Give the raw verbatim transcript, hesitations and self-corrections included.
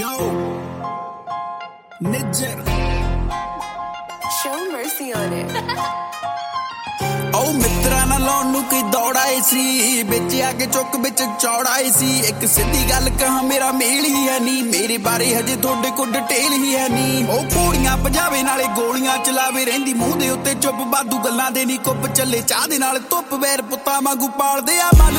Yo, Nidger. Show mercy on it. ਉਹ ਮਿੱਤਰਾਂ ਨਾਲ ਲਾਉਣ ਨੂੰ ਕੋਈ ਦੌੜਾਏ ਸੀ, ਵਿੱਚ ਆ ਕੇ ਚੁੱਕ ਵਿੱਚ ਚੌੜਾਏ ਸੀ। ਇੱਕ ਸਿੱਧੀ ਗੱਲ ਕਹਾਂ ਮੇਰਾ ਮੇਲ ਹੀ ਹੈ ਨੀ, ਮੇਰੇ ਬਾਰੇ ਹਜੇ ਤੁਹਾਡੇ ਕੋਲ ਡਿਟੇਲ ਹੀ ਹੈ ਨੀ। ਉਹ ਘੋੜੀਆਂ ਭਜਾਵੇ ਨਾਲੇ ਗੋਲੀਆਂ ਚਲਾਵੇ, ਰਹਿੰਦੀ ਮੂੰਹ ਦੇ ਉੱਤੇ ਚੁੱਪ ਬਾਦੂ ਗੱਲਾਂ ਦੇ ਨੀ ਕੁੱਪ ਚੱਲੇ ਚਾਹ ਦੇ ਨਾਲ ਧੁੱਪ ਵੈਰ ਪੁੱਤਾਂ ਵਾਂਗੂ ਪਾਲਦੇ ਆ। ਮੰਨ